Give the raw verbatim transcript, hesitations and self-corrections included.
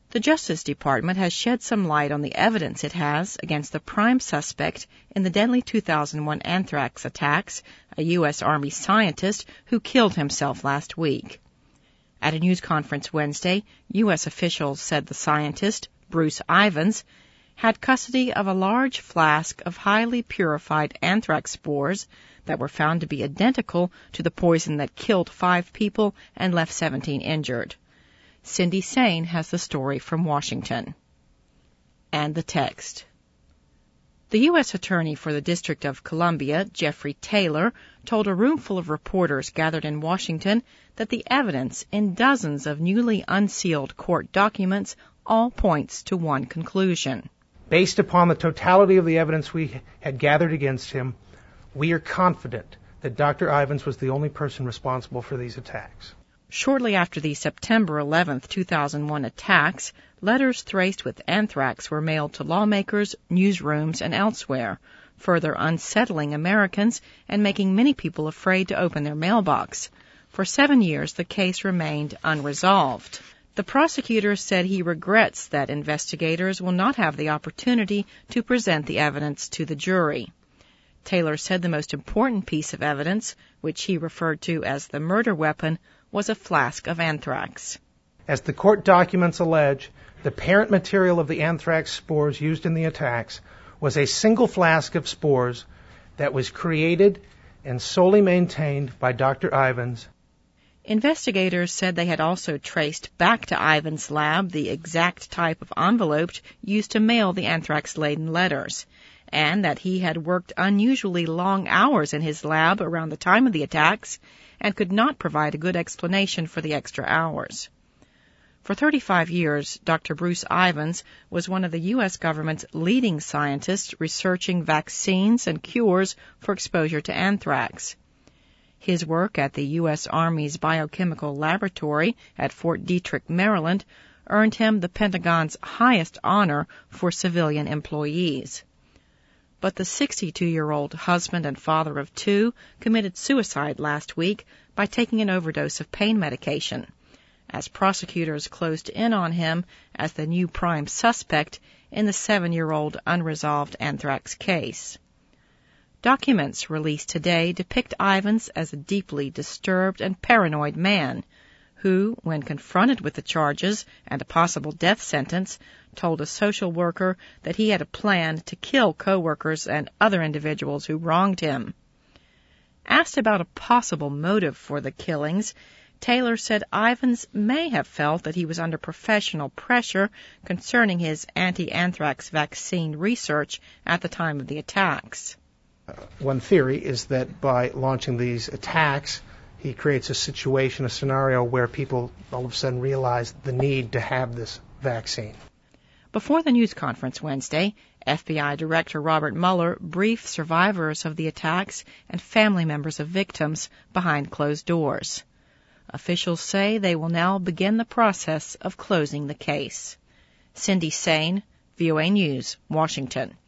The Justice Department has shed some light on the evidence it has against the prime suspect in the deadly two thousand one anthrax attacks, a U S Army scientist who killed himself last week. At a news conference Wednesday, U S officials said the scientist, Bruce Ivins, had custody of a large flask of highly purified anthrax spores that were found to be identical to the poison that killed five people and left seventeen injured. Cindy Sain has the story from Washington. And the text. The U S Attorney for the District of Columbia, Jeffrey Taylor, told a roomful of reporters gathered in Washington that the evidence in dozens of newly unsealed court documents all points to one conclusion. Based upon the totality of the evidence we had gathered against him, we are confident that Doctor Ivins was the only person responsible for these attacks. Shortly after the September eleventh, two thousand one attacks, letters traced with anthrax were mailed to lawmakers, newsrooms, and elsewhere, further unsettling Americans and making many people afraid to open their mailbox. For seven years, the case remained unresolved. The prosecutor said he regrets that investigators will not have the opportunity to present the evidence to the jury. Taylor said the most important piece of evidence, which he referred to as the murder weapon, was a flask of anthrax. As the court documents allege, the parent material of the anthrax spores used in the attacks was a single flask of spores that was created and solely maintained by Doctor Ivins. Investigators said they had also traced back to Ivins' lab the exact type of envelope used to mail the anthrax-laden letters, and that he had worked unusually long hours in his lab around the time of the attacks and could not provide a good explanation for the extra hours. For thirty-five years, Doctor Bruce Ivins was one of the U S government's leading scientists researching vaccines and cures for exposure to anthrax. His work at the U S Army's Biochemical Laboratory at Fort Detrick, Maryland, earned him the Pentagon's highest honor for civilian employees. But the sixty-two-year-old husband and father of two committed suicide last week by taking an overdose of pain medication, as prosecutors closed in on him as the new prime suspect in the seven-year-old unresolved anthrax case. Documents released today depict Ivins as a deeply disturbed and paranoid man who, when confronted with the charges and a possible death sentence, told a social worker that he had a plan to kill coworkers and other individuals who wronged him. Asked about a possible motive for the killings, Taylor said Ivins may have felt that he was under professional pressure concerning his anti-anthrax vaccine research at the time of the attacks. One theory is that by launching these attacks, he creates a situation, a scenario where people all of a sudden realize the need to have this vaccine. Before the news conference Wednesday, F B I Director Robert Mueller briefed survivors of the attacks and family members of victims behind closed doors. Officials say they will now begin the process of closing the case. Cindy Sain, V O A News, Washington.